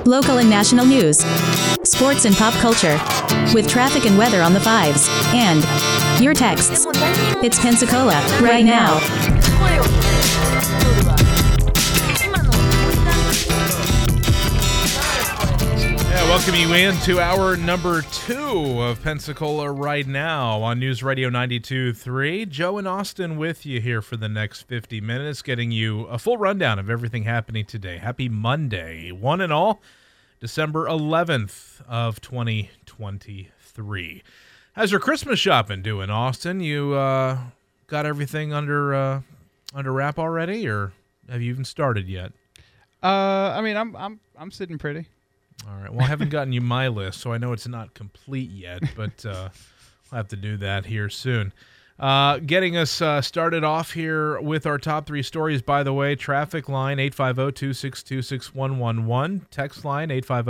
local and national news, sports and pop culture, with traffic and weather on the fives, and your texts. It's Pensacola, right now. Welcome you in to hour number 2 of Pensacola Right Now on News Radio 92.3. Joe and Austin with you here for the next 50 minutes, getting you a full rundown of everything happening today. Happy Monday, one and all, December 11th of 2023. How's your Christmas shopping doing, Austin? You got everything under wrap already, or have you even started yet? I'm sitting pretty. All right. Well, I haven't gotten you my list, so I know it's not complete yet, but I'll have to do that here soon. Getting us started off here with our top 3 stories, by the way, traffic line 850-262-6111, text line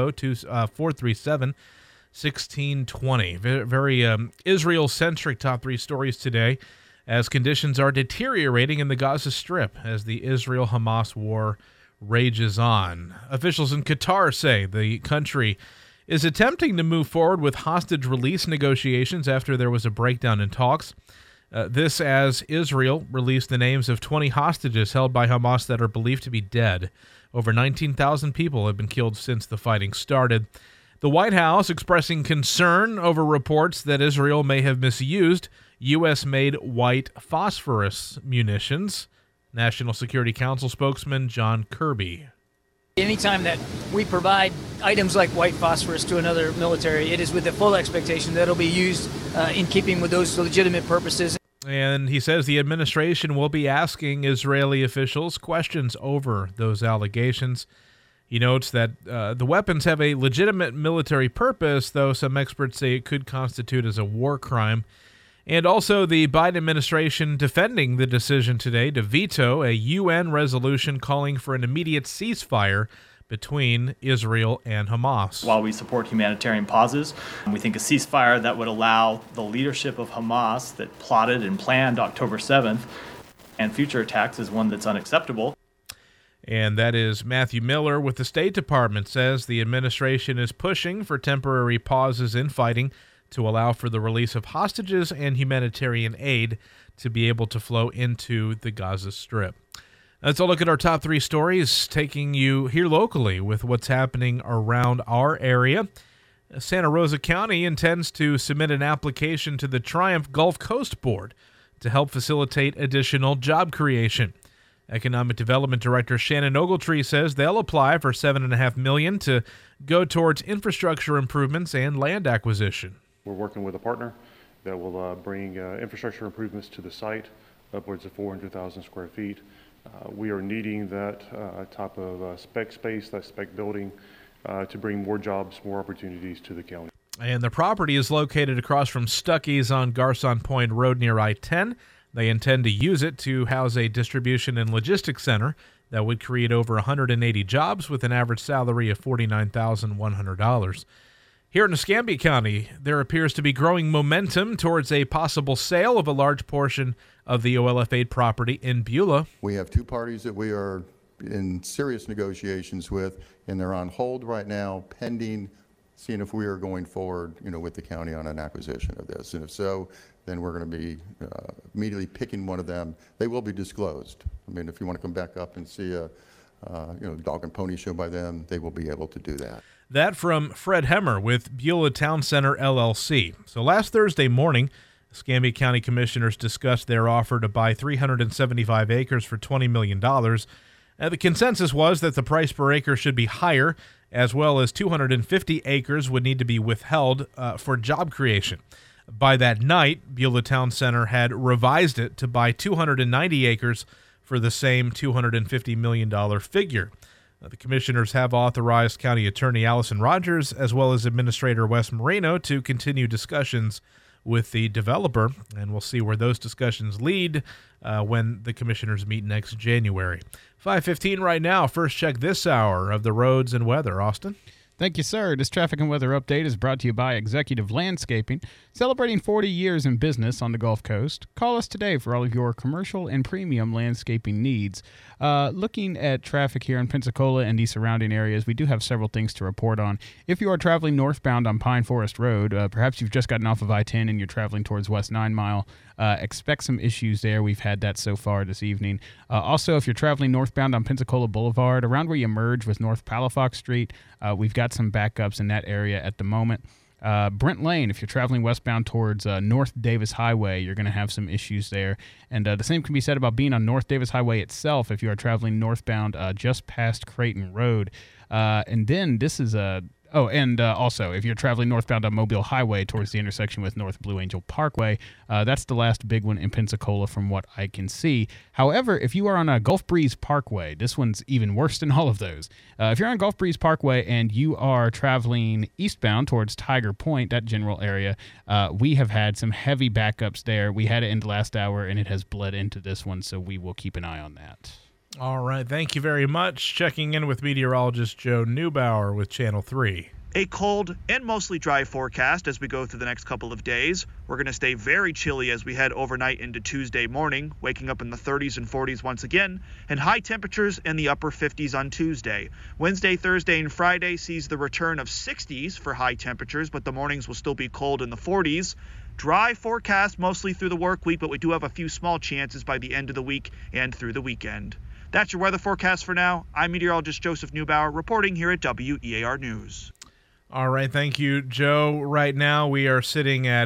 850-437-1620. Very Israel-centric top 3 stories today, as conditions are deteriorating in the Gaza Strip as the Israel-Hamas war rages on. Officials in Qatar say the country is attempting to move forward with hostage release negotiations after there was a breakdown in talks. This as Israel released the names of 20 hostages held by Hamas that are believed to be dead. Over 19,000 people have been killed since the fighting started. The White House expressing concern over reports that Israel may have misused U.S.-made white phosphorus munitions. National Security Council spokesman John Kirby. Anytime that we provide items like white phosphorus to another military, it is with the full expectation that it'll be used in keeping with those legitimate purposes. And he says the administration will be asking Israeli officials questions over those allegations. He notes that the weapons have a legitimate military purpose, though some experts say it could constitute as a war crime. And also the Biden administration defending the decision today to veto a UN resolution calling for an immediate ceasefire between Israel and Hamas. While we support humanitarian pauses, we think a ceasefire that would allow the leadership of Hamas that plotted and planned October 7th and future attacks is one that's unacceptable. And that is Matthew Miller with the State Department, says the administration is pushing for temporary pauses in fighting to allow for the release of hostages and humanitarian aid to be able to flow into the Gaza Strip. Let's all look at our top 3 stories, taking you here locally with what's happening around our area. Santa Rosa County intends to submit an application to the Triumph Gulf Coast Board to help facilitate additional job creation. Economic Development Director Shannon Ogletree says they'll apply for $7.5 million to go towards infrastructure improvements and land acquisition. We're working with a partner that will bring infrastructure improvements to the site, upwards of 400,000 square feet. We are needing that type of spec space, that spec building, to bring more jobs, more opportunities to the county. And the property is located across from Stuckey's on Garcon Point Road near I-10. They intend to use it to house a distribution and logistics center that would create over 180 jobs with an average salary of $49,100. Here in Escambia County, there appears to be growing momentum towards a possible sale of a large portion of the OLF-8 property in Beulah. We have 2 parties that we are in serious negotiations with, and they're on hold right now, pending seeing if we are going forward, with the county on an acquisition of this. And if so, then we're going to be immediately picking one of them. They will be disclosed. I mean, if you want to come back up and see a dog and pony show by them, they will be able to do that. That from Fred Hemmer with Beulah Town Center, LLC. So last Thursday morning, Escambia County Commissioners discussed their offer to buy 375 acres for $20 million. The consensus was that the price per acre should be higher, as well as 250 acres would need to be withheld for job creation. By that night, Beulah Town Center had revised it to buy 290 acres for the same $250 million figure. The commissioners have authorized County Attorney Allison Rogers as well as Administrator Wes Moreno to continue discussions with the developer, and we'll see where those discussions lead when the commissioners meet next January. 5:15 right now. First check this hour of the roads and weather. Austin? Thank you, sir. This traffic and weather update is brought to you by Executive Landscaping, celebrating 40 years in business on the Gulf Coast. Call us today for all of your commercial and premium landscaping needs. Looking at traffic here in Pensacola and the surrounding areas, we do have several things to report on. If you are traveling northbound on Pine Forest Road, perhaps you've just gotten off of I-10 and you're traveling towards West 9 Mile, expect some issues there. We've had that so far this evening. Also, if you're traveling northbound on Pensacola Boulevard, around where you merge with North Palafox Street, we've got some backups in that area at the moment. Brent Lane, if you're traveling westbound towards North Davis Highway, you're going to have some issues there. And the same can be said about being on North Davis Highway itself if you are traveling northbound just past Creighton Road. And then this is also, if you're traveling northbound on Mobile Highway towards the intersection with North Blue Angel Parkway, that's the last big one in Pensacola from what I can see. However, if you are on a Gulf Breeze Parkway, this one's even worse than all of those. If you're on Gulf Breeze Parkway and you are traveling eastbound towards Tiger Point, that general area, we have had some heavy backups there. We had it in the last hour, and it has bled into this one, so we will keep an eye on that. All right, thank you very much. Checking in with meteorologist Joe Neubauer with Channel 3. A cold and mostly dry forecast as we go through the next couple of days. We're going to stay very chilly as we head overnight into Tuesday morning, waking up in the 30s and 40s once again, and high temperatures in the upper 50s on Tuesday. Wednesday, Thursday, and Friday sees the return of 60s for high temperatures, but the mornings will still be cold in the 40s. Dry forecast mostly through the work week, but we do have a few small chances by the end of the week and through the weekend. That's your weather forecast for now. I'm meteorologist Joseph Neubauer reporting here at WEAR News. All right, thank you, Joe. Right now we are sitting at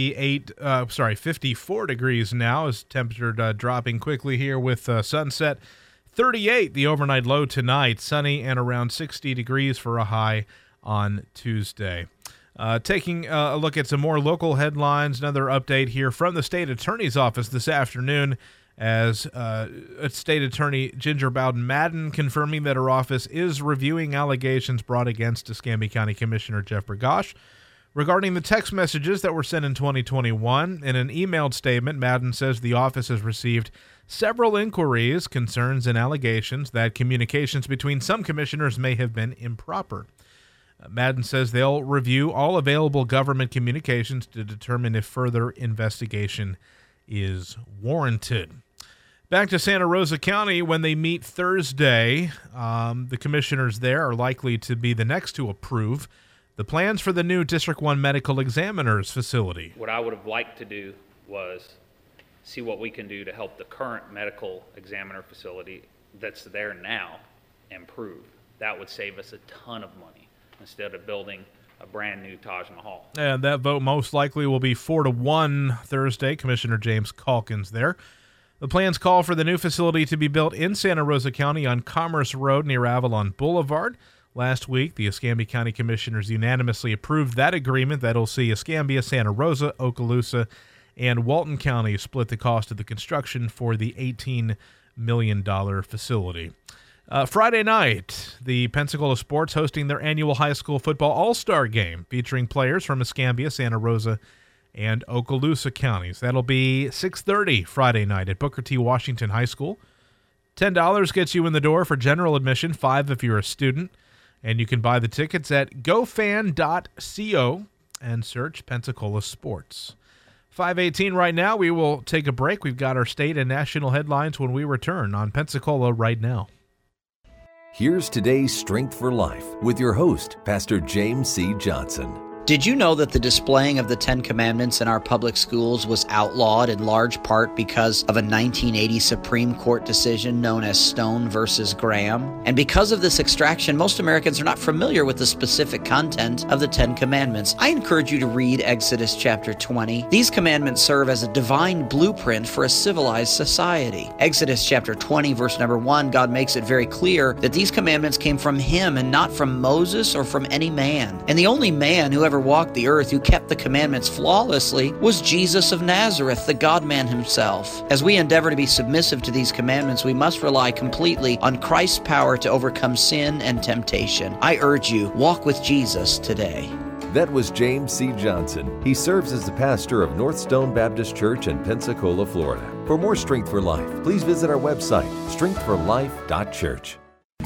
54 degrees now as temperature dropping quickly here with sunset. 38, the overnight low tonight, sunny and around 60 degrees for a high on Tuesday. Taking a look at some more local headlines, another update here from the state attorney's office this afternoon as State Attorney Ginger Bowden-Madden confirming that her office is reviewing allegations brought against Escambia County Commissioner Jeff Bergosh regarding the text messages that were sent in 2021. In an emailed statement, Madden says the office has received several inquiries, concerns, and allegations that communications between some commissioners may have been improper. Madden says they'll review all available government communications to determine if further investigation is warranted. Back to Santa Rosa County, when they meet Thursday, the commissioners there are likely to be the next to approve the plans for the new District 1 Medical Examiner's facility. What I would have liked to do was see what we can do to help the current medical examiner facility that's there now improve. That would save us a ton of money instead of building a brand new Taj Mahal. And that vote most likely will be 4-1 Thursday. Commissioner James Calkins there. The plans call for the new facility to be built in Santa Rosa County on Commerce Road near Avalon Boulevard. Last week, the Escambia County Commissioners unanimously approved that agreement that'll see Escambia, Santa Rosa, Okaloosa, and Walton County split the cost of the construction for the $18 million facility. Friday night, the Pensacola Sports hosting their annual high school football all-star game featuring players from Escambia, Santa Rosa, and Okaloosa counties. That'll be 6:30 Friday night at Booker T. Washington High School. $10 gets you in the door for general admission, $5 if you're a student. And you can buy the tickets at gofan.co and search Pensacola Sports. 5:18 right now. We will take a break. We've got our state and national headlines when we return on Pensacola Right Now. Here's today's Strength for Life with your host, Pastor James C. Johnson. Did you know that the displaying of the Ten Commandments in our public schools was outlawed in large part because of a 1980 Supreme Court decision known as Stone versus Graham? And because of this extraction, most Americans are not familiar with the specific content of the Ten Commandments. I encourage you to read Exodus chapter 20. These commandments serve as a divine blueprint for a civilized society. Exodus chapter 20, verse number 1, God makes it very clear that these commandments came from Him and not from Moses or from any man. And the only man who ever walked the earth who kept the commandments flawlessly was Jesus of Nazareth, the God-man Himself. As we endeavor to be submissive to these commandments, we must rely completely on Christ's power to overcome sin and temptation. I urge you, walk with Jesus today. That was James C. Johnson. He serves as the pastor of North Stone Baptist Church in Pensacola, Florida. For more Strength for Life, please visit our website, strengthforlife.church.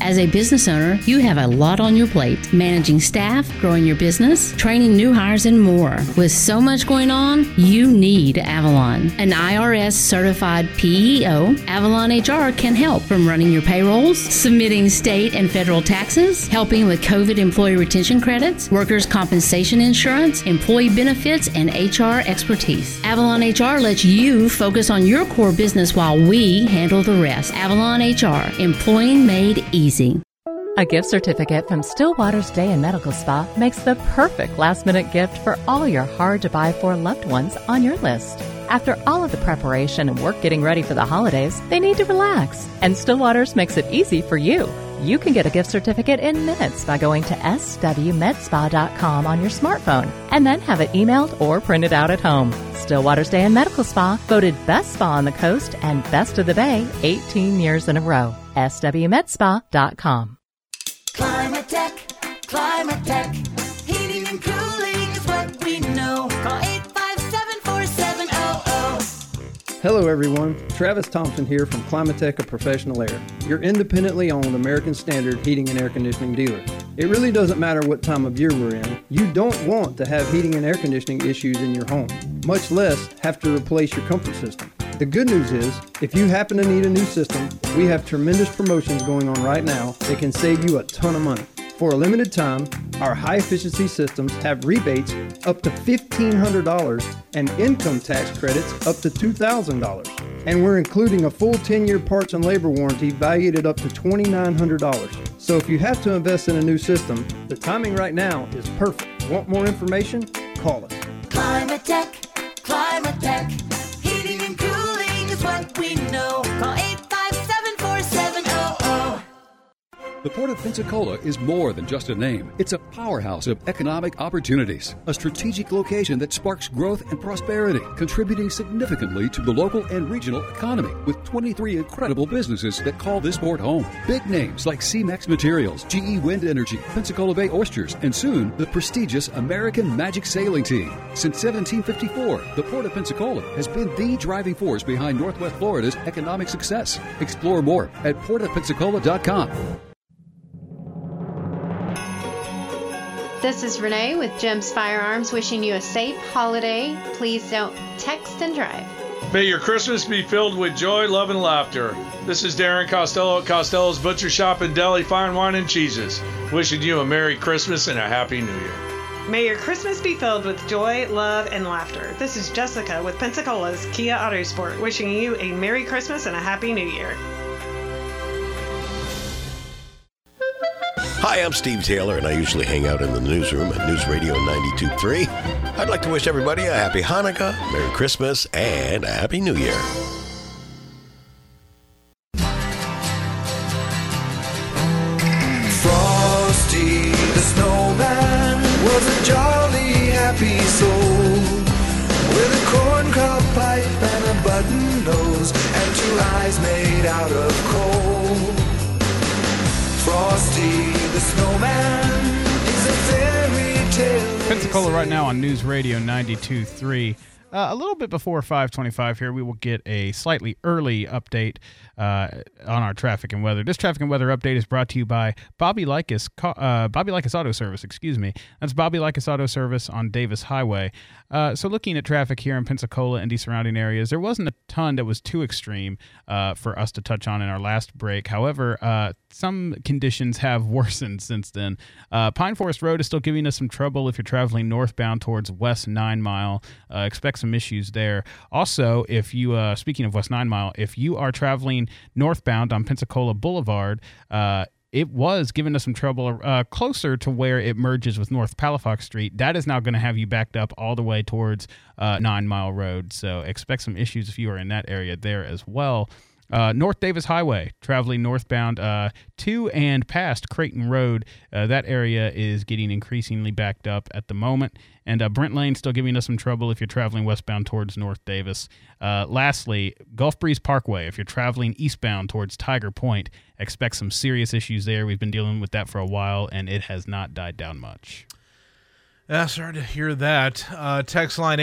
As a business owner, you have a lot on your plate. Managing staff, growing your business, training new hires, and more. With so much going on, you need Avalon. An IRS certified PEO, Avalon HR can help from running your payrolls, submitting state and federal taxes, helping with COVID employee retention credits, workers' compensation insurance, employee benefits, and HR expertise. Avalon HR lets you focus on your core business while we handle the rest. Avalon HR, employing made easy. A gift certificate from Stillwater's Day and Medical Spa makes the perfect last-minute gift for all your hard-to-buy-for loved ones on your list. After all of the preparation and work getting ready for the holidays, they need to relax. And Stillwater's makes it easy for you. You can get a gift certificate in minutes by going to swmedspa.com on your smartphone and then have it emailed or printed out at home. Stillwater's Day and Medical Spa, voted Best Spa on the Coast and Best of the Bay 18 years in a row. swmedspa.com. Climatech, Climatech, heating and cooling is what we know. Call 857-4700. Hello everyone, Travis Thompson here from Climatech of Professional Air, your independently owned American Standard heating and air conditioning dealer. It really doesn't matter what time of year we're in, you don't want to have heating and air conditioning issues in your home, much less have to replace your comfort system. The good news is, if you happen to need a new system, we have tremendous promotions going on right now that can save you a ton of money. For a limited time, our high-efficiency systems have rebates up to $1,500 and income tax credits up to $2,000. And we're including a full 10-year parts and labor warranty valued at up to $2,900. So if you have to invest in a new system, the timing right now is perfect. Want more information? Call us. Climatech, Climatech, heating and cooling is what we know. Call 857-4700. The Port of Pensacola is more than just a name. It's a powerhouse of economic opportunities, a strategic location that sparks growth and prosperity, contributing significantly to the local and regional economy, with 23 incredible businesses that call this port home. Big names like C-Mex Materials, GE Wind Energy, Pensacola Bay Oysters, and soon the prestigious American Magic Sailing Team. Since 1754, the Port of Pensacola has been the driving force behind Northwest Florida's economic success. Explore more at portofpensacola.com. This is Renee with Jim's Firearms wishing you a safe holiday. Please don't text and drive. May your Christmas be filled with joy, love, and laughter. This is Darren Costello at Costello's Butcher Shop and Deli Fine Wine and Cheeses, wishing you a Merry Christmas and a Happy New Year. May your Christmas be filled with joy, love, and laughter. This is Jessica with Pensacola's Kia Autosport, wishing you a Merry Christmas and a Happy New Year. Hi, I'm Steve Taylor, and I usually hang out in the newsroom at News Radio 92.3. I'd like to wish everybody a Happy Hanukkah, Merry Christmas, and a Happy New Year. Frosty the Snowman was a jolly, happy soul with a corncob pipe and a button nose and two eyes made out of coal. Frosty the Snowman is a fairy tale. Pensacola right now on News Radio 92.3. A little bit before 5:25 here, we will get a slightly early update on our traffic and weather. This traffic and weather update is brought to you by Bobby Likas Auto Service. Excuse me. That's Bobby Likas Auto Service on Davis Highway. So looking at traffic here in Pensacola and the surrounding areas, there wasn't a ton that was too extreme for us to touch on in our last break. However, some conditions have worsened since then. Pine Forest Road is still giving us some trouble if you're traveling northbound towards West 9 Mile. Expect some issues there. Also, if you, speaking of West 9 Mile, if you are traveling northbound on Pensacola Boulevard, it was giving us some trouble closer to where it merges with North Palafox Street. That is now going to have you backed up all the way towards 9 Mile Road. So expect some issues if you are in that area there as well. North Davis Highway, traveling northbound to and past Creighton Road. That area is getting increasingly backed up at the moment. And Brent Lane still giving us some trouble if you're traveling westbound towards North Davis. Lastly, Gulf Breeze Parkway, if you're traveling eastbound towards Tiger Point, expect some serious issues there. We've been dealing with that for a while, and it has not died down much. Sorry to hear that. Text line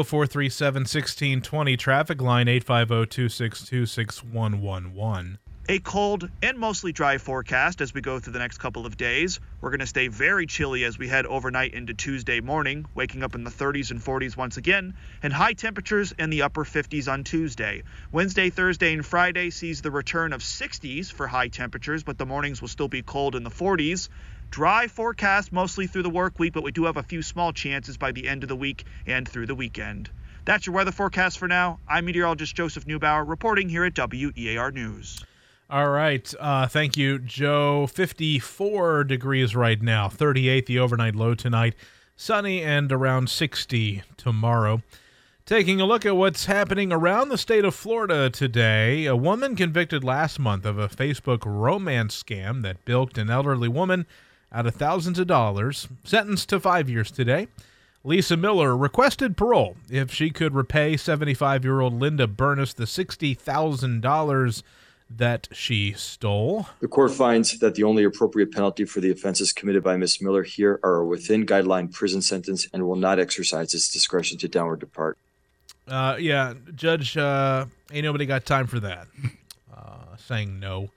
850-437-1620. Traffic line 850-262-6111. A cold and mostly dry forecast as we go through the next couple of days. We're going to stay very chilly as we head overnight into Tuesday morning, waking up in the 30s and 40s once again, and high temperatures in the upper 50s on Tuesday. Wednesday, Thursday, and Friday sees the return of 60s for high temperatures, but the mornings will still be cold in the 40s. Dry forecast mostly through the work week, but we do have a few small chances by the end of the week and through the weekend. That's your weather forecast for now. I'm meteorologist Joseph Neubauer reporting here at WEAR News. All right. Thank you, Joe. 54 degrees right now, 38 the overnight low tonight, sunny and around 60 tomorrow. Taking a look at what's happening around the state of Florida today, a woman convicted last month of a Facebook romance scam that bilked an elderly woman out of thousands of dollars, sentenced to 5 years today. Lisa Miller requested parole if she could repay 75-year-old Linda Burness the $60,000 that she stole. The court finds that the only appropriate penalty for the offenses committed by Ms. Miller here are within guideline prison sentence and will not exercise its discretion to downward depart. Yeah, Judge, ain't nobody got time for that. Saying no.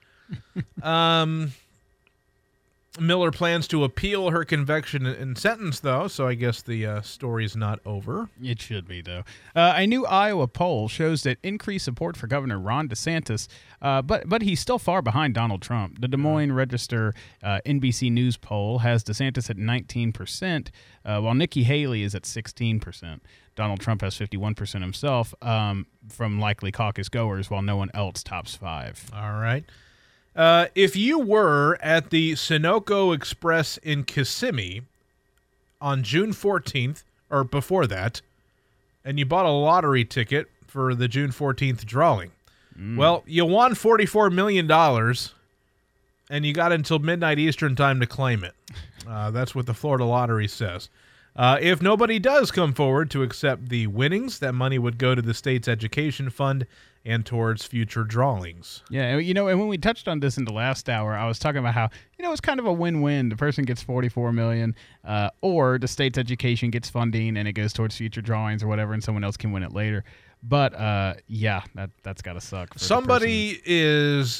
Miller plans to appeal her conviction and sentence, though, so I guess the story's not over. It should be, though. A new Iowa poll shows that increased support for Governor Ron DeSantis, but he's still far behind Donald Trump. The Des Moines Register NBC News poll has DeSantis at 19%, while Nikki Haley is at 16%. Donald Trump has 51% himself from likely caucus goers, while no one else tops 5. All right. If you were at the Sunoco Express in Kissimmee on June 14th, or before that, and you bought a lottery ticket for the June 14th drawing, well, you won $44 million, and you got until midnight Eastern time to claim it. That's what the Florida Lottery says. If nobody does come forward to accept the winnings, that money would go to the state's education fund and towards future drawings. Yeah, and when we touched on this in the last hour, I was talking about how, it's kind of a win-win. The person gets $44 million, or the state's education gets funding and it goes towards future drawings or whatever, and someone else can win it later. But, that's got to suck. Somebody is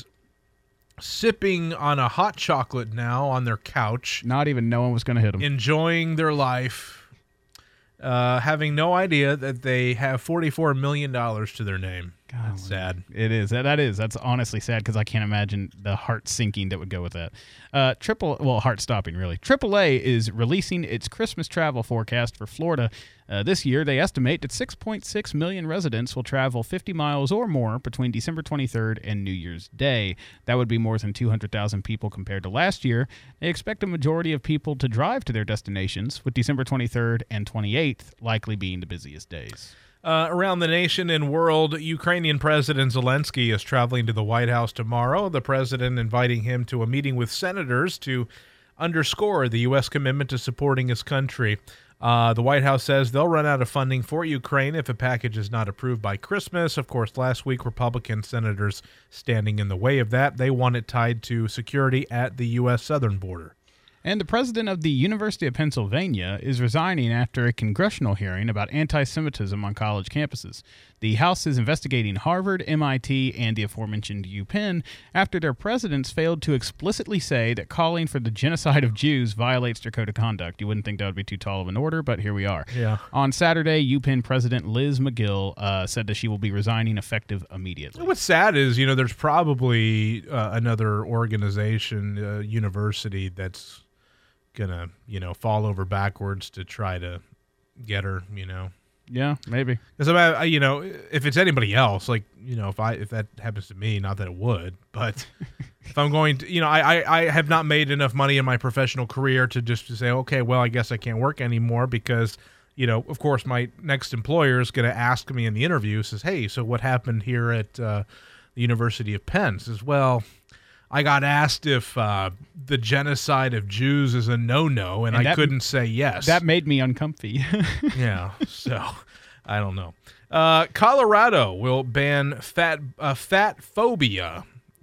sipping on a hot chocolate now on their couch. Not even knowing what's going to hit them. Enjoying their life, having no idea that they have $44 million to their name. God, that's sad. It is. That's honestly sad because I can't imagine the heart sinking that would go with that. Heart stopping, really. AAA is releasing its Christmas travel forecast for Florida. This year, they estimate that 6.6 million residents will travel 50 miles or more between December 23rd and New Year's Day. That would be more than 200,000 people compared to last year. They expect a majority of people to drive to their destinations, with December 23rd and 28th likely being the busiest days. Around the nation and world, Ukrainian President Zelensky is traveling to the White House tomorrow. The president inviting him to a meeting with senators to underscore the U.S. commitment to supporting his country. The White House says they'll run out of funding for Ukraine if a package is not approved by Christmas. Of course, last week, Republican senators standing in the way of that. They want it tied to security at the U.S. southern border. And the president of the University of Pennsylvania is resigning after a congressional hearing about anti-Semitism on college campuses. The House is investigating Harvard, MIT, and the aforementioned UPenn after their presidents failed to explicitly say that calling for the genocide of Jews violates their code of conduct. You wouldn't think that would be too tall of an order, but here we are. Yeah. On Saturday, UPenn President Liz McGill said that she will be resigning effective immediately. What's sad is, there's probably another organization, university that's gonna fall over backwards to try to get her. Yeah, maybe. Because if it's anybody else, if that happens to me, not that it would, but if I'm going to, I have not made enough money in my professional career to say, okay, well, I guess I can't work anymore because, of course, my next employer is going to ask me in the interview, says, hey, so what happened here at the University of Penn? Says, well, I got asked if the genocide of Jews is a no-no, and I couldn't say yes. That made me uncomfy. Yeah, so I don't know. Colorado will ban fat phobia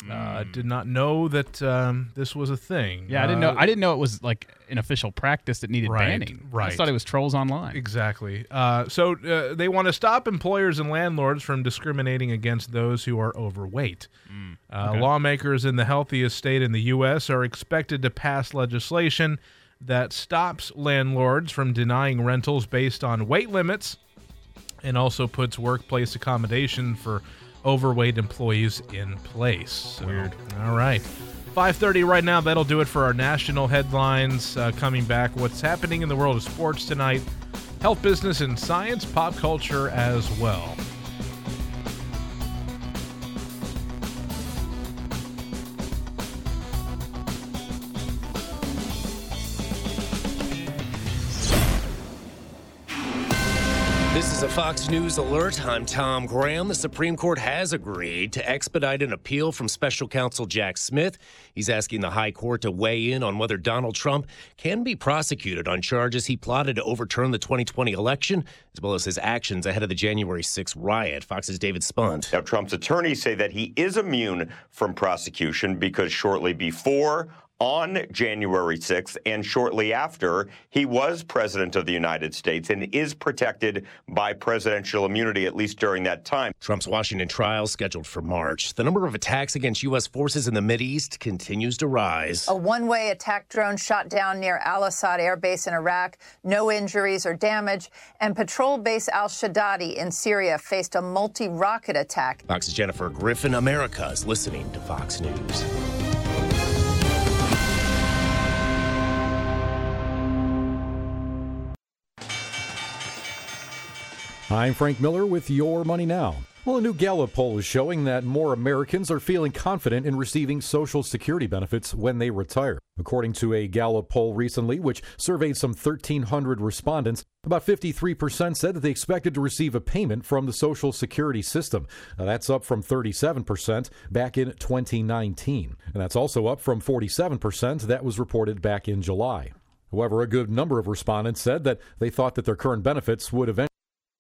Did not know that this was a thing. Yeah, I didn't know it was like an official practice that needed banning. I just thought it was trolls online. Exactly. So they want to stop employers and landlords from discriminating against those who are overweight. Okay. Lawmakers in the healthiest state in the U.S. are expected to pass legislation that stops landlords from denying rentals based on weight limits and also puts workplace accommodation for overweight employees in place. Weird. All right. 5:30 right now. That'll do it for our national headlines. Coming back, what's happening in the world of sports tonight, health, business, and science, pop culture as well. This is a Fox News alert. I'm Tom Graham. The Supreme Court has agreed to expedite an appeal from special counsel Jack Smith. He's asking the high court to weigh in on whether Donald Trump can be prosecuted on charges he plotted to overturn the 2020 election, as well as his actions ahead of the January 6th riot. Fox's David Spunt. Now, Trump's attorneys say that he is immune from prosecution because shortly before, on January 6th, and shortly after, he was president of the United States and is protected by presidential immunity, at least during that time. Trump's Washington trial scheduled for March. The number of attacks against U.S. forces in the Mideast continues to rise. A one-way attack drone shot down near Al-Assad Air Base in Iraq. No injuries or damage. And patrol base al-Shaddadi in Syria faced a multi-rocket attack. Fox's Jennifer Griffin. America is listening to Fox News. I'm Frank Miller with Your Money Now. Well, a new Gallup poll is showing that more Americans are feeling confident in receiving Social Security benefits when they retire. According to a Gallup poll recently, which surveyed some 1,300 respondents, about 53% said that they expected to receive a payment from the Social Security system. Now, that's up from 37% back in 2019. And that's also up from 47% that was reported back in July. However, a good number of respondents said that they thought that their current benefits would eventually.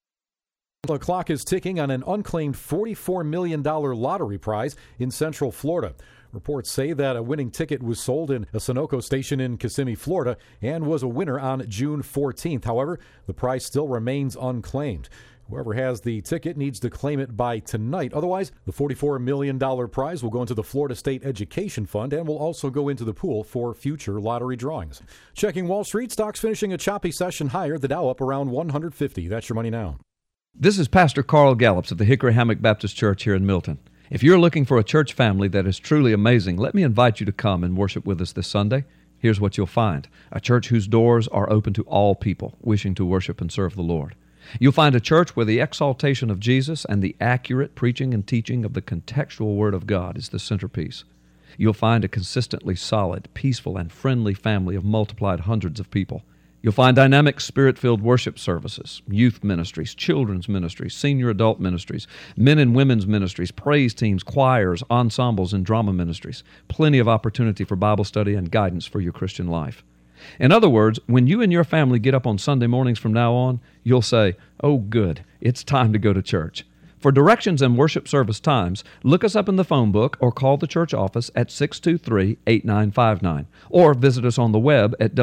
The clock is ticking on an unclaimed $44 million lottery prize in Central Florida. Reports say that a winning ticket was sold in a Sunoco station in Kissimmee, Florida, and was a winner on June 14th. However, the prize still remains unclaimed. Whoever has the ticket needs to claim it by tonight. Otherwise, the $44 million prize will go into the Florida State Education Fund and will also go into the pool for future lottery drawings. Checking Wall Street, stocks finishing a choppy session higher. The Dow up around 150. That's Your Money Now. This is Pastor Carl Gallups of the Hickory Hammock Baptist Church here in Milton. If you're looking for a church family that is truly amazing, let me invite you to come and worship with us this Sunday. Here's what you'll find: a church whose doors are open to all people wishing to worship and serve the Lord. You'll find a church where the exaltation of Jesus and the accurate preaching and teaching of the contextual Word of God is the centerpiece. You'll find a consistently solid, peaceful, and friendly family of multiplied hundreds of people. You'll find dynamic, spirit-filled worship services, youth ministries, children's ministries, senior adult ministries, men and women's ministries, praise teams, choirs, ensembles, and drama ministries. Plenty of opportunity for Bible study and guidance for your Christian life. In other words, when you and your family get up on Sunday mornings from now on, you'll say, "Oh, good, it's time to go to church." For directions and worship service times, look us up in the phone book or call the church office at 623-8959 or visit us on the web at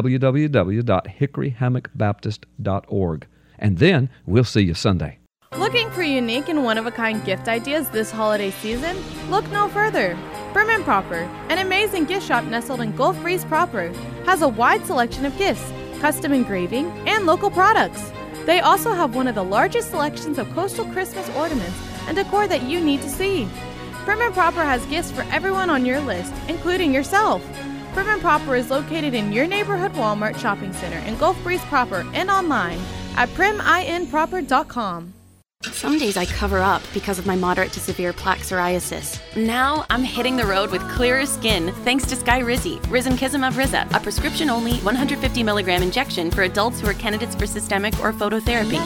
www.hickoryhammockbaptist.org. And then we'll see you Sunday. Looking for unique and one-of-a-kind gift ideas this holiday season? Look no further. Prim & Proper, an amazing gift shop nestled in Gulf Breeze proper, has a wide selection of gifts, custom engraving, and local products. They also have one of the largest selections of coastal Christmas ornaments and decor that you need to see. Prim & Proper has gifts for everyone on your list, including yourself. Prim & Proper is located in your neighborhood Walmart shopping center in Gulf Breeze proper and online at priminproper.com. Some days I cover up because of my moderate to severe plaque psoriasis. Now I'm hitting the road with clearer skin thanks to Skyrizi, Risankizumab Riza, a prescription-only 150 milligram injection for adults who are candidates for systemic or phototherapy.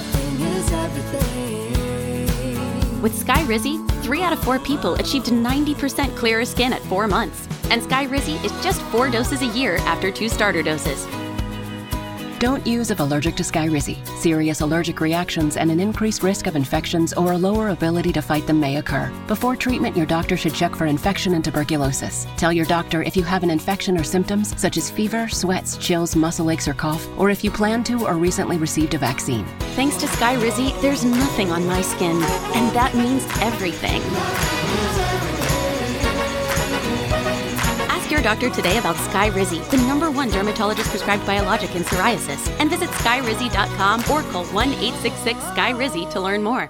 With Skyrizi, 3 out of 4 people achieved 90% clearer skin at 4 months. And Skyrizi is just 4 doses a year after 2 starter doses. Don't use if allergic to Skyrizi. Serious allergic reactions and an increased risk of infections or a lower ability to fight them may occur. Before treatment, your doctor should check for infection and tuberculosis. Tell your doctor if you have an infection or symptoms such as fever, sweats, chills, muscle aches, or cough, or if you plan to or recently received a vaccine. Thanks to Skyrizi, there's nothing on my skin, and that means everything. Ask your doctor today about Skyrizi, the #1 dermatologist-prescribed biologic in psoriasis, and visit skyrizi.com or call 1-866-SKY-RIZZI to learn more.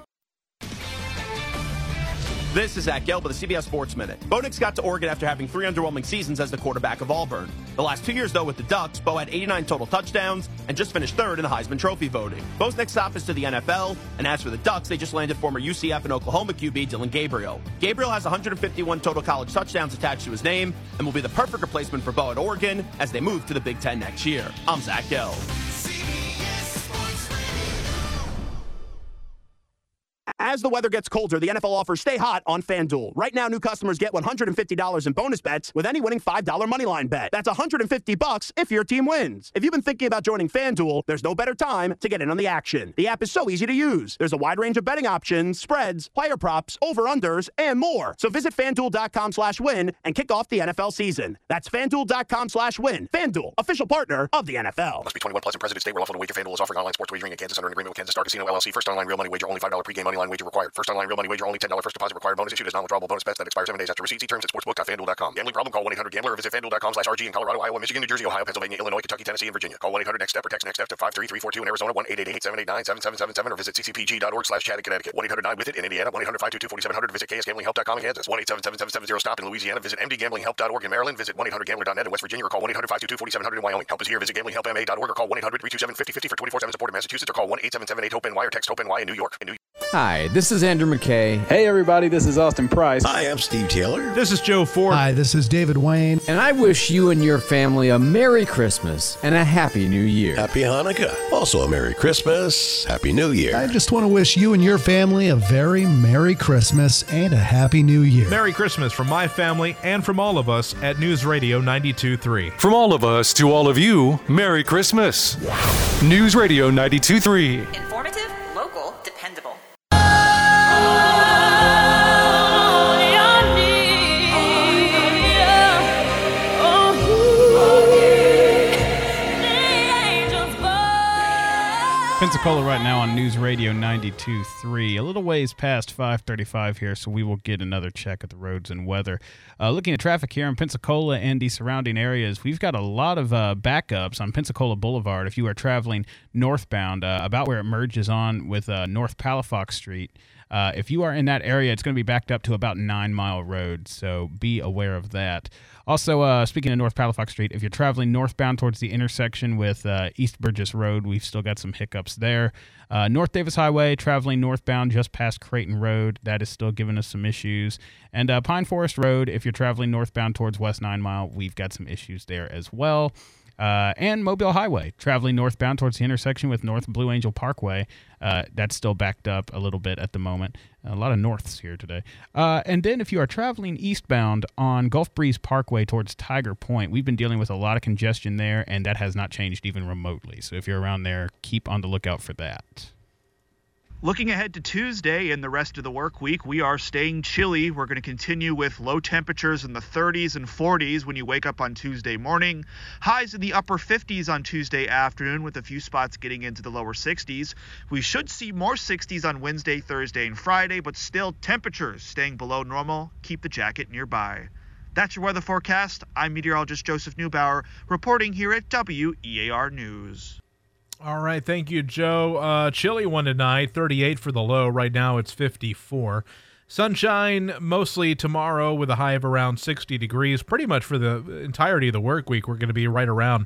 This is Zach Gelb with the CBS Sports Minute. Bo Nix got to Oregon after having 3 underwhelming seasons as the quarterback of Auburn. The last 2 years, though, with the Ducks, Bo had 89 total touchdowns and just finished 3rd in the Heisman Trophy voting. Bo's next stop is to the NFL, and as for the Ducks, they just landed former UCF and Oklahoma QB Dylan Gabriel. Gabriel has 151 total college touchdowns attached to his name and will be the perfect replacement for Bo at Oregon as they move to the Big Ten next year. I'm Zach Gelb. As the weather gets colder, the NFL offers Stay Hot on FanDuel. Right now, new customers get $150 in bonus bets with any winning $5 moneyline bet. That's $150 if your team wins. If you've been thinking about joining FanDuel, there's no better time to get in on the action. The app is so easy to use. There's a wide range of betting options, spreads, player props, over-unders, and more. So visit FanDuel.com/win and kick off the NFL season. That's FanDuel.com/win. FanDuel, official partner of the NFL. Must be 21 plus in President State where lawful to wager. FanDuel is offering online sports wagering in Kansas under an agreement with Kansas Star Casino LLC. First online real money wager, only $5 pregame money line wager required. First online real money wager, only $10 first deposit required. Bonus issued as non-withdrawable bonus bets that expire 7 days after receipt. See terms at sportsbook.fanduel.com. Gambling problem? Call 1-800-GAMBLER or visit FanDuel.com/RG in Colorado, Iowa, Michigan, New Jersey, Ohio, Pennsylvania, Illinois, Kentucky, Tennessee, and Virginia. Call 1-800-NEXT-STEP or text NEXT-STEP to 53342 in Arizona, 1-888-789-7777 or visit ccpg.org/chat in Connecticut. 1-800-9-WITH-IT in Indiana, 1-800-522-4700 visit KSGamblingHelp.com in Kansas, 1-877-770-STOP in Louisiana, visit mdgamblinghelp.org in Maryland, visit 1-800-GAMBLER.net in West Virginia or call 1-800-522-4700 in Wyoming. Help is here. Visit gamblinghelpma.org or call 1-800-327-5050 for 24/7 support in Massachusetts or call 1-877-8-HOPE-NY or text HOPE-NY in New York. Hi, this is Andrew McKay. Hey, everybody, this is Austin Price. Hi, I'm Steve Taylor. This is Joe Ford. Hi, this is David Wayne. And I wish you and your family a Merry Christmas and a Happy New Year. Happy Hanukkah. Also a Merry Christmas. Happy New Year. I just want to wish you and your family a very Merry Christmas and a Happy New Year. Merry Christmas from my family and from all of us at News Radio 92.3. From all of us to all of you, Merry Christmas. News Radio 92.3. Informative, local, dependable. Pensacola right now on News Radio 92.3. A little ways past 5:35 here, so we will get another check at the roads and weather. Looking at traffic here in Pensacola and the surrounding areas, we've got a lot of backups on Pensacola Boulevard if you are traveling northbound, about where it merges on with North Palafox Street. If you are in that area, it's going to be backed up to about 9 Mile Road, so be aware of that. Also, speaking of North Palafox Street, if you're traveling northbound towards the intersection with East Burgess Road, we've still got some hiccups there. North Davis Highway, traveling northbound just past Creighton Road, that is still giving us some issues. And Pine Forest Road, if you're traveling northbound towards West 9 Mile, we've got some issues there as well. And Mobile Highway, traveling northbound towards the intersection with North Blue Angel Parkway. That's still backed up a little bit at the moment. A lot of norths here today. And then if you are traveling eastbound on Gulf Breeze Parkway towards Tiger Point, we've been dealing with a lot of congestion there, and that has not changed even remotely. So if you're around there, keep on the lookout for that. Looking ahead to Tuesday and the rest of the work week, we are staying chilly. We're going to continue with low temperatures in the 30s and 40s when you wake up on Tuesday morning. Highs in the upper 50s on Tuesday afternoon with a few spots getting into the lower 60s. We should see more 60s on Wednesday, Thursday, and Friday, but still temperatures staying below normal. Keep the jacket nearby. That's your weather forecast. I'm meteorologist Joseph Neubauer reporting here at WEAR News. All right, thank you, Joe. Chilly one tonight, 38 for the low. Right now it's 54. Sunshine mostly tomorrow with a high of around 60 degrees. Pretty much for the entirety of the work week, we're going to be right around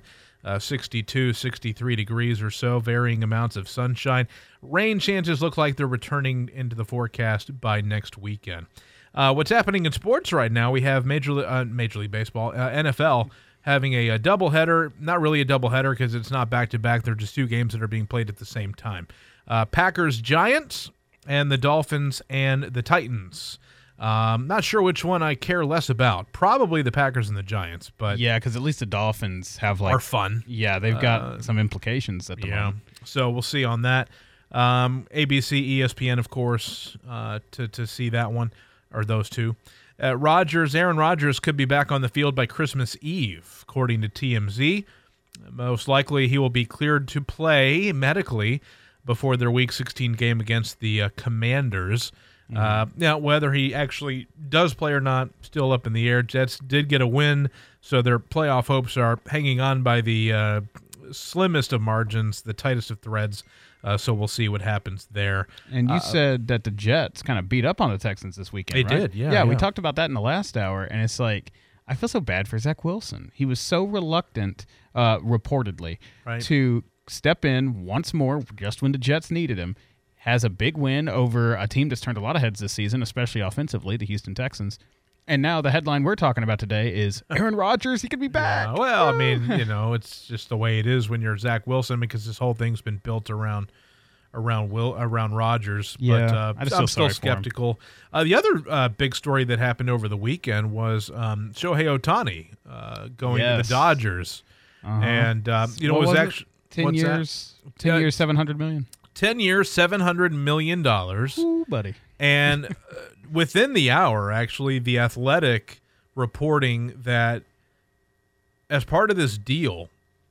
62, 63 degrees or so, varying amounts of sunshine. Rain chances look like they're returning into the forecast by next weekend. What's happening in sports right now, we have Major League Baseball, NFL, having a doubleheader. Not really a doubleheader because it's not back-to-back. They're just two games that are being played at the same time. Packers-Giants and the Dolphins and the Titans. Not sure which one I care less about. Probably the Packers and the Giants, but yeah, because at least the Dolphins are fun. Yeah, they've got some implications at the moment. So we'll see on that. ABC, ESPN, of course, to see that one, or those two. Aaron Rodgers could be back on the field by Christmas Eve, according to TMZ. Most likely he will be cleared to play medically before their Week 16 game against the Commanders. Now, whether he actually does play or not, still up in the air. Jets did get a win, so their playoff hopes are hanging on by the slimmest of margins, the tightest of threads. So we'll see what happens there. And you said that the Jets kind of beat up on the Texans this weekend, They right? did, yeah. Yeah, we talked about that in the last hour, and it's like, I feel so bad for Zach Wilson. He was so reluctant, reportedly, to step in once more just when the Jets needed him. Has a big win over a team that's turned a lot of heads this season, especially offensively, the Houston Texans. And now the headline we're talking about today is Aaron Rodgers, he could be back. Yeah, well, I mean, it's just the way it is when you're Zach Wilson, because this whole thing's been built around Rodgers. Yeah, but I'm still skeptical. The other big story that happened over the weekend was Shohei Ohtani going to the Dodgers. And, it was actually 10 years, 700 million. 10 years, $700 million. Ooh, buddy. And within the hour, actually, The Athletic reporting that as part of this deal,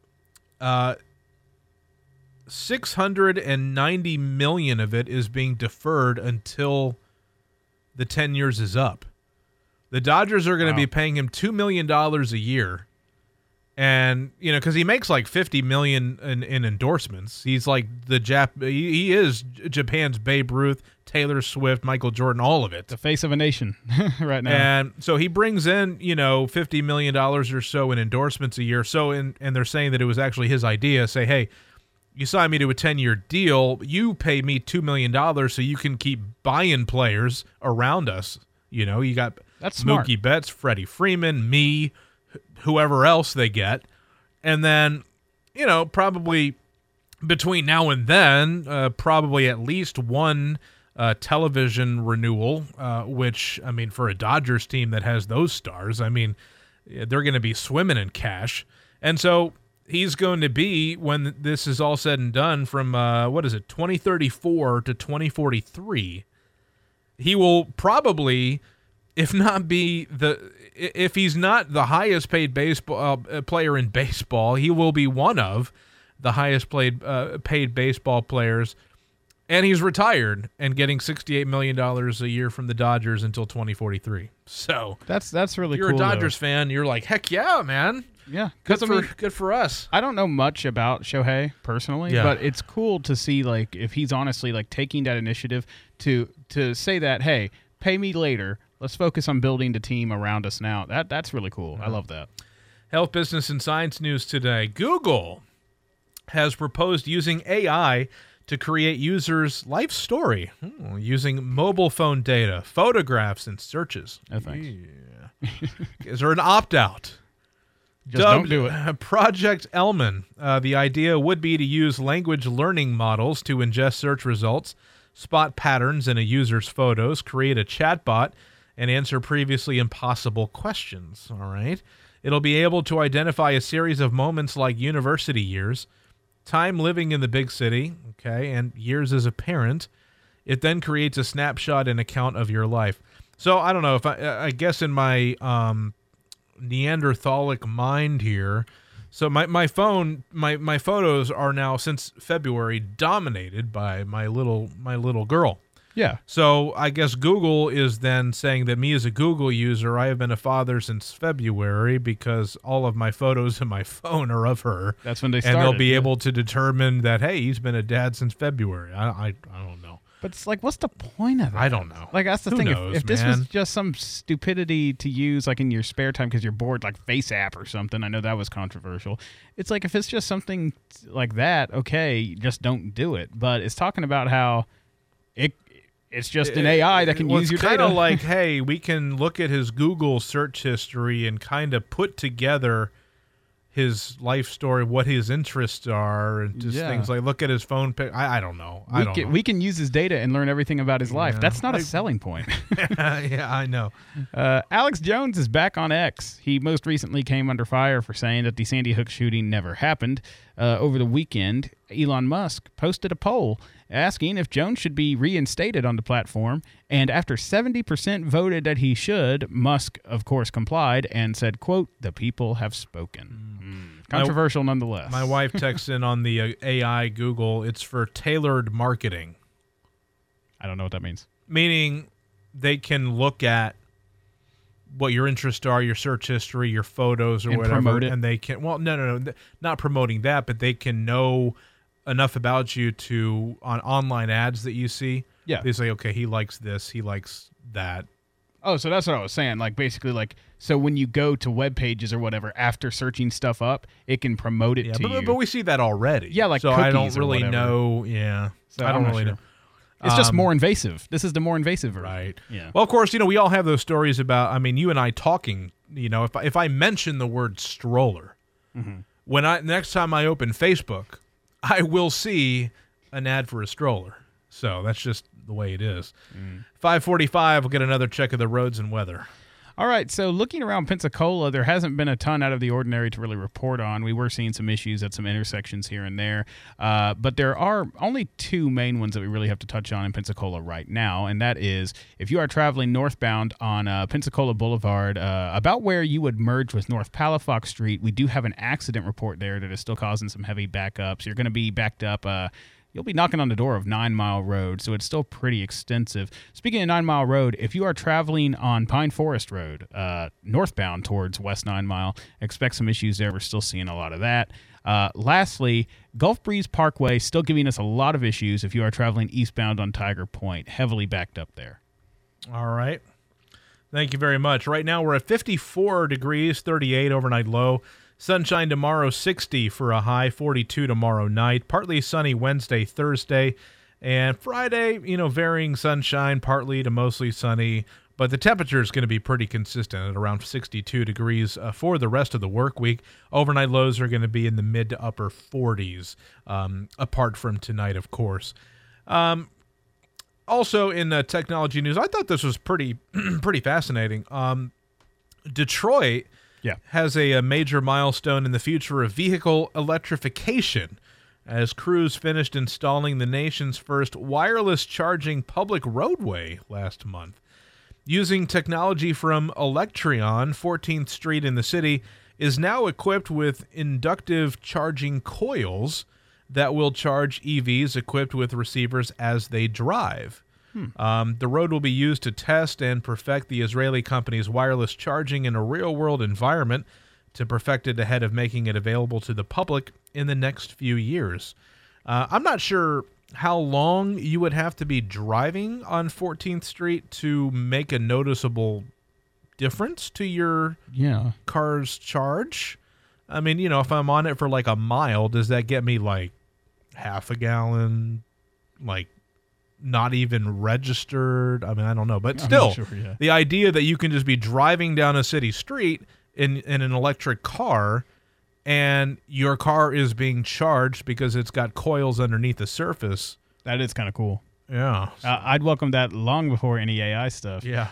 $690 million of it is being deferred until the 10 years is up. The Dodgers are going to be paying him $2 million a year. And, because he makes like $50 million in endorsements. He's like he is Japan's Babe Ruth, Taylor Swift, Michael Jordan, all of it. The face of a nation right now. And so he brings in, $50 million or so in endorsements a year. So, and they're saying that it was actually his idea. Say, hey, you signed me to a 10-year deal. You pay me $2 million so you can keep buying players around us. You got That's smart. Mookie Betts, Freddie Freeman, me, whoever else they get. And then, probably between now and then, probably at least one television renewal, which, I mean, for a Dodgers team that has those stars, I mean, they're going to be swimming in cash. And so he's going to be, when this is all said and done, from, 2034 to 2043, he will probably, if he's not the highest paid baseball player in baseball, he will be one of the highest paid baseball players. And he's retired and getting $68 million a year from the Dodgers until 2043. So that's really cool. You're a Dodgers fan. You're like, heck yeah, man. Yeah, good for us. I don't know much about Shohei personally, but it's cool to see like if he's honestly like taking that initiative to say that, hey, pay me later. Let's focus on building the team around us now. That's really cool. I love that. Health, business, and science news today. Google has proposed using AI to create users' life story using mobile phone data, photographs, and searches. Oh, thanks. Yeah. Is there an opt-out? Just don't do it. Project Elman. The idea would be to use language learning models to ingest search results, spot patterns in a user's photos, create a chatbot, and answer previously impossible questions. All right. It'll be able to identify a series of moments like university years, time living in the big city, and years as a parent. It then creates a snapshot and account of your life. So I don't know if I guess in my Neanderthalic mind here. So my phone, my photos are now since February dominated by my little girl. Yeah. So I guess Google is then saying that me as a Google user, I have been a father since February because all of my photos in my phone are of her. That's when they started. And they'll be able to determine that, hey, he's been a dad since February. I don't know. But it's like, what's the point of it? I don't know. Like, that's the Who thing. knows, if this man? was just some stupidity to use, like, in your spare time because you're bored, like Face App or something, I know that was controversial. It's like, if it's just something like that, okay, just don't do it. But it's talking about how it's just an AI that can use your data. It's kind of like, hey, we can look at his Google search history and kind of put together his life story, what his interests are, and just things like look at his phone pic. I don't know. We can use his data and learn everything about his life. That's not a selling point. Yeah, I know. Alex Jones is back on X. He most recently came under fire for saying that the Sandy Hook shooting never happened. Over the weekend, Elon Musk posted a poll asking if Jones should be reinstated on the platform, and after 70% voted that he should, Musk, of course, complied and said, quote, "The people have spoken." Controversial nonetheless. My wife texts in on the AI Google, it's for tailored marketing. I don't know what that means. Meaning they can look at what your interests are, your search history, your photos or whatever. Promote it. And they can, well, no, not promoting that, but they can know enough about you to, on online ads that you see. Yeah. They say, okay, he likes this, he likes that. Oh, so that's what I was saying. Like, basically, like, so when you go to web pages or whatever, after searching stuff up, it can promote it to you. But we see that already. Yeah, like so cookies I don't really or know. Yeah. So I don't really know. It's just more invasive. This is the more invasive version. Right. Yeah. Well, of course, we all have those stories about, I mean, you and I talking, if I mention the word stroller, next time I open Facebook, I will see an ad for a stroller. So that's just the way it is. 5:45, we'll get another check of the roads and weather. All right, so looking around Pensacola, there hasn't been a ton out of the ordinary to really report on. We were seeing some issues at some intersections here and there, but there are only two main ones that we really have to touch on in Pensacola right now, and that is if you are traveling northbound on Pensacola Boulevard, about where you would merge with North Palafox Street, we do have an accident report there that is still causing some heavy backups. You're going to be backed up. You'll be knocking on the door of 9 Mile Road, so it's still pretty extensive. Speaking of 9 Mile Road, if you are traveling on Pine Forest Road, northbound towards West 9 Mile, expect some issues there. We're still seeing a lot of that. Lastly, Gulf Breeze Parkway still giving us a lot of issues if you are traveling eastbound on Tiger Point, heavily backed up there. All right. Thank you very much. Right now we're at 54 degrees, 38 overnight low. Sunshine tomorrow, 60 for a high, 42 tomorrow night. Partly sunny Wednesday, Thursday, and Friday, varying sunshine, partly to mostly sunny. But the temperature is going to be pretty consistent at around 62 degrees for the rest of the work week. Overnight lows are going to be in the mid to upper 40s, apart from tonight, of course. Also in technology news, I thought this was pretty fascinating. Detroit has a major milestone in the future of vehicle electrification as crews finished installing the nation's first wireless charging public roadway last month. Using technology from Electrion, 14th Street in the city is now equipped with inductive charging coils that will charge EVs equipped with receivers as they drive. The road will be used to test and perfect the Israeli company's wireless charging in a real-world environment to perfect it ahead of making it available to the public in the next few years. I'm not sure how long you would have to be driving on 14th Street to make a noticeable difference to your car's charge. I mean, if I'm on it for like a mile, does that get me like half a gallon, like not even registered? I mean, I don't know, but still, the idea that you can just be driving down a city street in an electric car and your car is being charged because it's got coils underneath the surface. That is kind of cool. Yeah. I'd welcome that long before any AI stuff. Yeah.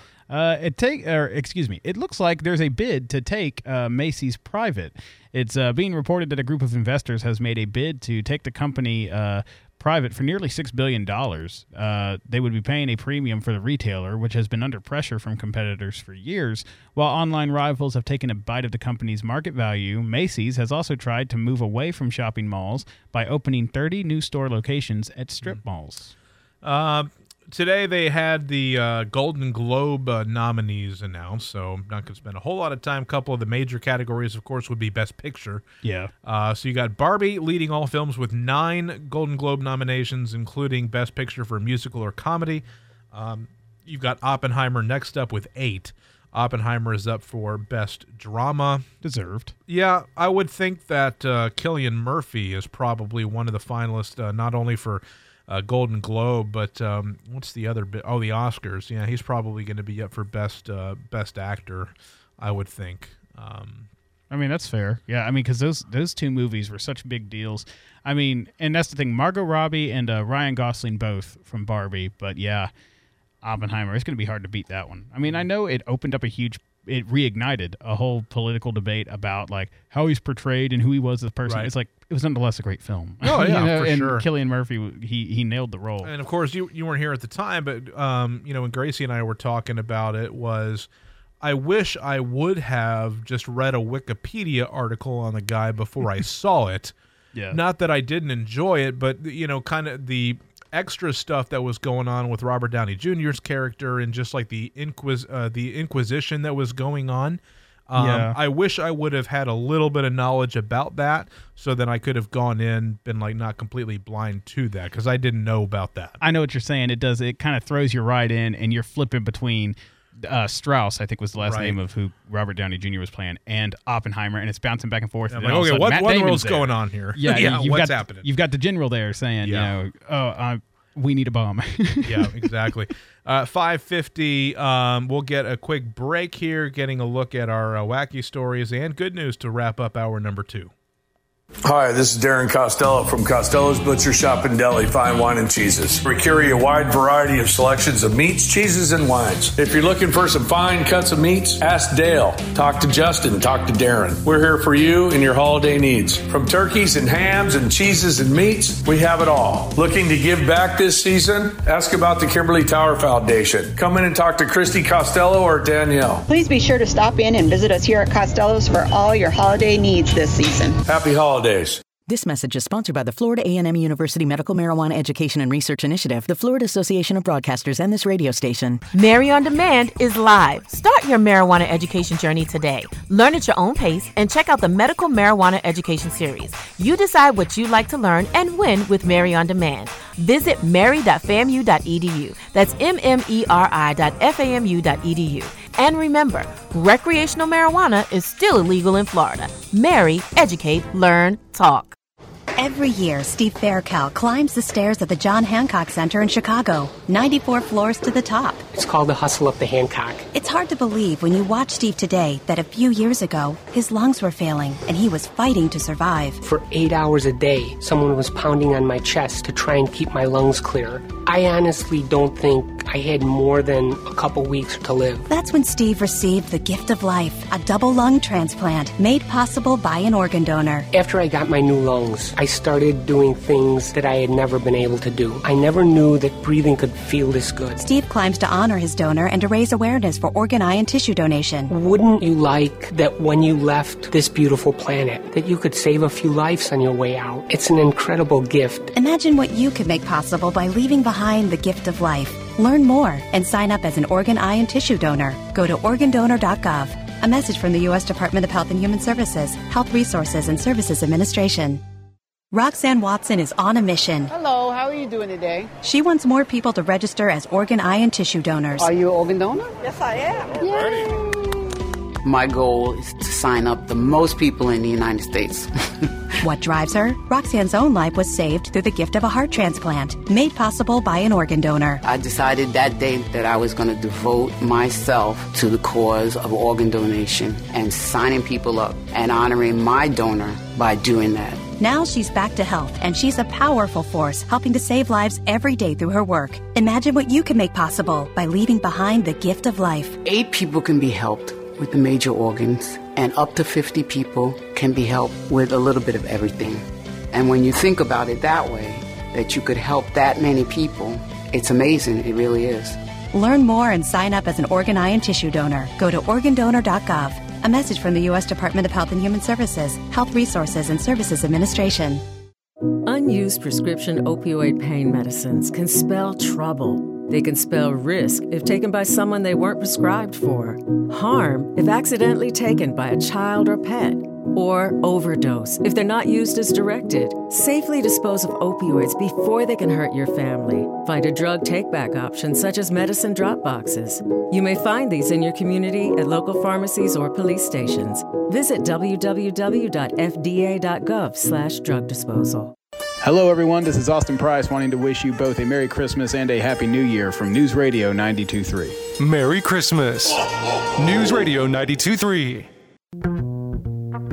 It looks like there's a bid to take Macy's private. It's being reported that a group of investors has made a bid to take the company private for nearly $6 billion. They would be paying a premium for the retailer, which has been under pressure from competitors for years. While online rivals have taken a bite of the company's market value, Macy's has also tried to move away from shopping malls by opening 30 new store locations at strip malls. Today they had the Golden Globe nominees announced, so I'm not going to spend a whole lot of time. A couple of the major categories, of course, would be Best Picture. Yeah. So you got Barbie leading all films with 9 Golden Globe nominations, including Best Picture for Musical or Comedy. You've got Oppenheimer next up with 8. Oppenheimer is up for Best Drama. Deserved. Yeah, I would think that Cillian Murphy is probably one of the finalists, not only for Golden Globe, but what's the other bit? Oh, the Oscars. Yeah, he's probably going to be up for best actor, I would think. I mean, that's fair. Yeah, I mean, because those two movies were such big deals. I mean, and that's the thing. Margot Robbie and Ryan Gosling both from Barbie, but yeah, Oppenheimer. It's going to be hard to beat that one. I mean, I know it opened up it reignited a whole political debate about like how he's portrayed and who he was as a person. Right. It's like it was nonetheless a great film. Oh yeah, for and sure. Cillian Murphy, he nailed the role. And of course, you weren't here at the time, but when Gracie and I were talking about it, I wish I would have just read a Wikipedia article on the guy before I saw it. Yeah. Not that I didn't enjoy it, but kind of the extra stuff that was going on with Robert Downey Jr.'s character and just like the Inquisition that was going on. I wish I would have had a little bit of knowledge about that, so then I could have gone in, been like not completely blind to that, because I didn't know about that. I know what you're saying. It kind of throws you right in, and you're flipping between Strauss, I think was the last name of who Robert Downey Jr. was playing, and Oppenheimer, and it's bouncing back and forth. Yeah, and like, okay, what in the world's going on here? Yeah, what's happening? You've got the general there saying, we need a bomb. Yeah, exactly. 5:50. We'll get a quick break here, getting a look at our wacky stories and good news to wrap up hour number 2. Hi, this is Darren Costello from Costello's Butcher Shop and Deli, Fine Wine and Cheeses. We carry a wide variety of selections of meats, cheeses, and wines. If you're looking for some fine cuts of meats, ask Dale. Talk to Justin. Talk to Darren. We're here for you and your holiday needs. From turkeys and hams and cheeses and meats, we have it all. Looking to give back this season? Ask about the Kimberly Tower Foundation. Come in and talk to Christy Costello or Danielle. Please be sure to stop in and visit us here at Costello's for all your holiday needs this season. Happy holidays. This message is sponsored by the Florida A&M University Medical Marijuana Education and Research Initiative, the Florida Association of Broadcasters, and this radio station. Mary on Demand is live. Start your marijuana education journey today. Learn at your own pace and check out the Medical Marijuana Education Series. You decide what you'd like to learn and when with Mary on Demand. Visit mary.famu.edu. That's mmeri.famu.edu. And remember, recreational marijuana is still illegal in Florida. Mary, educate, learn, talk. Every year, Steve Faircal climbs the stairs at the John Hancock Center in Chicago, 94 floors to the top. It's called the hustle up the Hancock. It's hard to believe when you watch Steve today that a few years ago, his lungs were failing and he was fighting to survive. For 8 hours a day, someone was pounding on my chest to try and keep my lungs clear. I honestly don't think I had more than a couple weeks to live. That's when Steve received the gift of life, a double lung transplant made possible by an organ donor. After I got my new lungs, I started doing things that I had never been able to do. I never knew that breathing could feel this good. Steve climbs to honor his donor and to raise awareness for organ, eye, and tissue donation. Wouldn't you like that when you left this beautiful planet, that you could save a few lives on your way out? It's an incredible gift. Imagine what you could make possible by leaving behind the gift of life. Learn more and sign up as an organ, eye, and tissue donor. Go to organdonor.gov. A message from the U.S. Department of Health and Human Services, Health Resources and Services Administration. Roxanne Watson is on a mission. Hello, how are you doing today? She wants more people to register as organ, eye, and tissue donors. Are you an organ donor? Yes, I am. Yay. My goal is to sign up the most people in the United States. What drives her? Roxanne's own life was saved through the gift of a heart transplant, made possible by an organ donor. I decided that day that I was going to devote myself to the cause of organ donation and signing people up and honoring my donor by doing that. Now she's back to health, and she's a powerful force helping to save lives every day through her work. Imagine what you can make possible by leaving behind the gift of life. 8 people can be helped with the major organs, and up to 50 people can be helped with a little bit of everything. And when you think about it that way, that you could help that many people, it's amazing. It really is. Learn more and sign up as an organ, eye, and tissue donor. Go to organdonor.gov. A message from the U.S. Department of Health and Human Services, Health Resources and Services Administration. Unused prescription opioid pain medicines can spell trouble. They can spell risk if taken by someone they weren't prescribed for, harm if accidentally taken by a child or pet, or overdose if they're not used as directed. Safely dispose of opioids before they can hurt your family. Find a drug take-back option such as medicine drop boxes. You may find these in your community at local pharmacies or police stations. Visit www.fda.gov/drug disposal. Hello, everyone. This is Austin Price wanting to wish you both a Merry Christmas and a Happy New Year from News Radio 92.3. Merry Christmas. News Radio 92.3.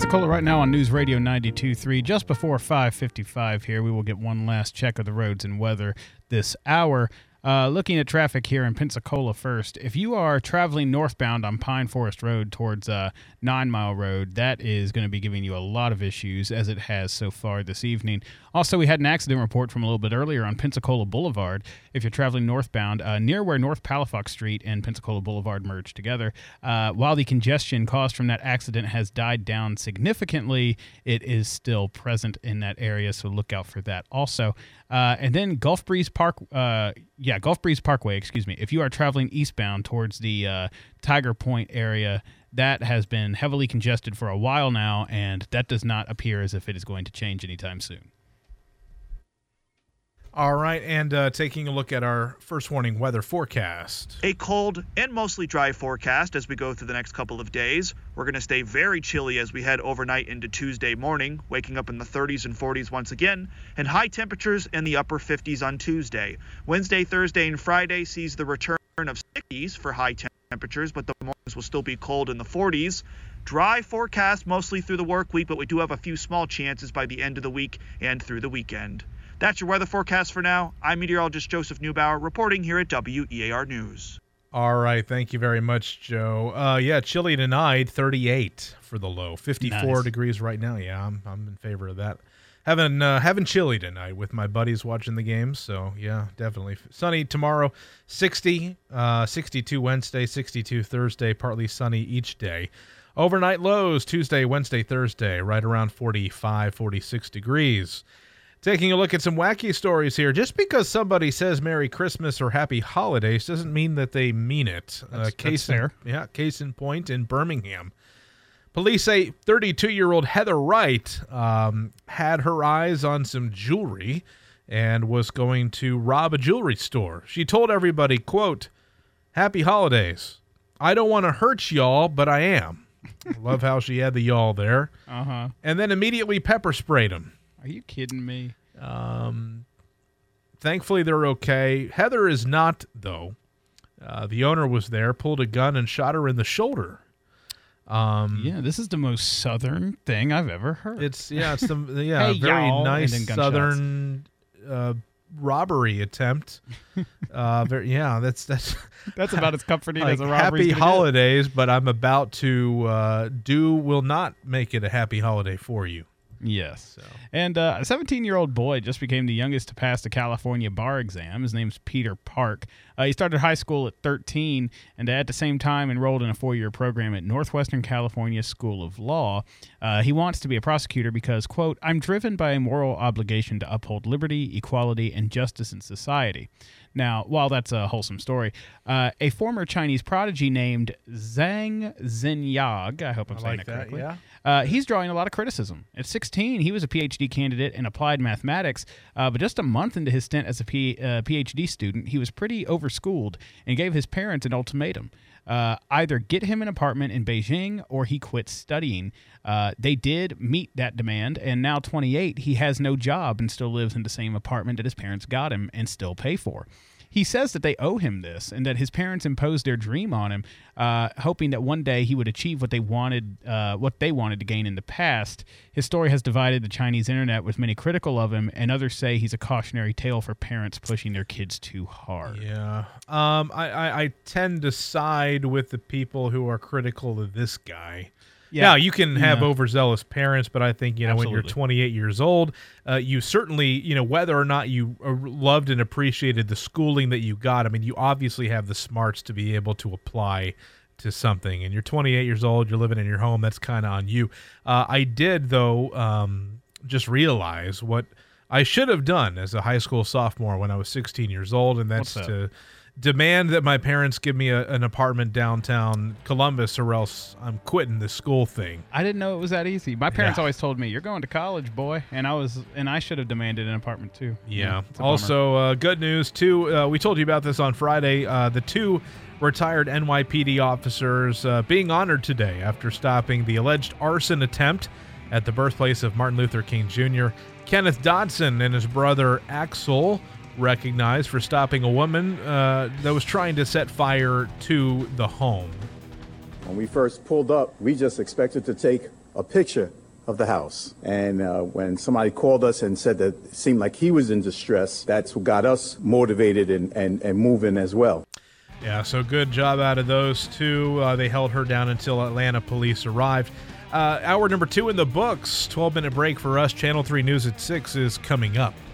Pensacola right now on News Radio 92.3. Just before 5:55 here, we will get one last check of the roads and weather this hour. Looking at traffic here in Pensacola first, if you are traveling northbound on Pine Forest Road towards 9 Mile Road, that is going to be giving you a lot of issues, as it has so far this evening. Also, we had an accident report from a little bit earlier on Pensacola Boulevard. If you're traveling northbound, near where North Palafox Street and Pensacola Boulevard merge together, while the congestion caused from that accident has died down significantly, it is still present in that area, so look out for that also. And then Gulf Breeze Parkway, if you are traveling eastbound towards the Tiger Point area, that has been heavily congested for a while now, and that does not appear as if it is going to change anytime soon. All right, and taking a look at our first warning weather forecast. A cold and mostly dry forecast as we go through the next couple of days. We're going to stay very chilly as we head overnight into Tuesday morning, waking up in the 30s and 40s once again, and high temperatures in the upper 50s on Tuesday. Wednesday, Thursday, and Friday sees the return of 60s for high temperatures, but the mornings will still be cold in the 40s. Dry forecast mostly through the work week, but we do have a few small chances by the end of the week and through the weekend. That's your weather forecast for now. I'm meteorologist Joseph Neubauer reporting here at WEAR News. All right, thank you very much, Joe. Chilly tonight, 38 for the low, 54 degrees right now. Yeah, I'm in favor of that. Having chilly tonight with my buddies watching the games, so yeah, definitely. Sunny tomorrow, 60, 62 Wednesday, 62 Thursday, partly sunny each day. Overnight lows Tuesday, Wednesday, Thursday, right around 45, 46 degrees. Taking a look at some wacky stories here. Just because somebody says Merry Christmas or Happy Holidays doesn't mean that they mean it. That's fair. Yeah, case in point in Birmingham. Police say 32-year-old Heather Wright had her eyes on some jewelry and was going to rob a jewelry store. She told everybody, quote, "Happy Holidays. I don't want to hurt y'all, but I am." Love how she had the y'all there. Uh-huh. And then immediately pepper sprayed him. Are you kidding me? Thankfully, they're okay. Heather is not, though. The owner was there, pulled a gun, and shot her in the shoulder. Yeah, this is the most southern thing I've ever heard. It's very y'all, nice southern robbery attempt. That's about as comforting like as a robbery. Happy holidays, but I'm about to will not make it a happy holiday for you. Yes. And a 17-year-old boy just became the youngest to pass the California bar exam. His name's Peter Park. He started high school at 13 and at the same time enrolled in a 4-year program at Northwestern California School of Law. He wants to be a prosecutor because, quote, "I'm driven by a moral obligation to uphold liberty, equality, and justice in society." Now, while that's a wholesome story, a former Chinese prodigy named Zhang Xinyag, I hope I'm saying that correctly, he's drawing a lot of criticism. At 16, he was a PhD candidate in applied mathematics, but just a month into his stint as a PhD student, he was pretty overschooled and gave his parents an ultimatum. Either get him an apartment in Beijing or he quits studying. They did meet that demand, and now 28, he has no job and still lives in the same apartment that his parents got him and still pay for. He says that they owe him this and that his parents imposed their dream on him, hoping that one day he would achieve what they wanted to gain in the past. His story has divided the Chinese internet, with many critical of him, and others say he's a cautionary tale for parents pushing their kids too hard. Yeah. I tend to side with the people who are critical of this guy. Yeah, now, you can have overzealous parents, but I think, when you're 28 years old, you certainly, whether or not you loved and appreciated the schooling that you got, I mean, you obviously have the smarts to be able to apply to something. And you're 28 years old, you're living in your home, that's kind of on you. I did, though, just realize what I should have done as a high school sophomore when I was 16 years old, and that's to demand that my parents give me an apartment downtown Columbus, or else I'm quitting the school thing. I didn't know it was that easy. My parents always told me, "You're going to college, boy," and I should have demanded an apartment too. Yeah. Also, good news too. We told you about this on Friday. The 2 retired NYPD officers being honored today after stopping the alleged arson attempt at the birthplace of Martin Luther King Jr. Kenneth Dodson and his brother Axel recognized for stopping a woman that was trying to set fire to the home. When we first pulled up, we just expected to take a picture of the house. And when somebody called us and said that it seemed like he was in distress, that's what got us motivated and moving as well. Yeah, so good job out of those two. They held her down until Atlanta police arrived. Hour number 2 in the books. 12-minute break for us. Channel 3 News at 6 is coming up.